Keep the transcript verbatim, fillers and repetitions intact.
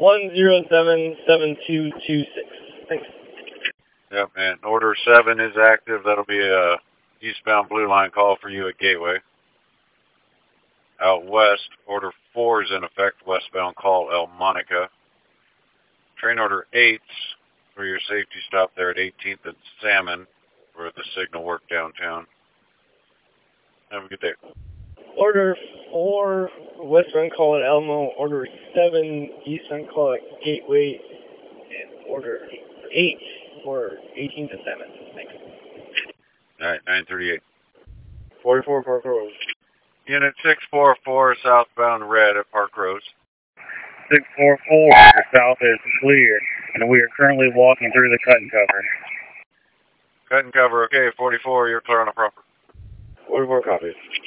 one zero seven seven two two six. Thanks. Yep, and order seven is active. That'll be a eastbound Blue Line call for you at Gateway. Out west, order four is in effect, westbound call El Monica. Train order eight for your safety stop there at eighteenth and Salmon for the signal work downtown. Have a good day. Order four, westbound call at Elmo. Order seven, eastbound call at Gateway. And order eight for eighteenth and Salmon. Thanks. All right, nine thirty-eight. forty-four Park Road. Unit six four four, southbound red at Park Rose. six four four, south is clear, and we are currently walking through the cut and cover. Cut and cover, okay, forty-four, you're clear on the proper. forty-four copies.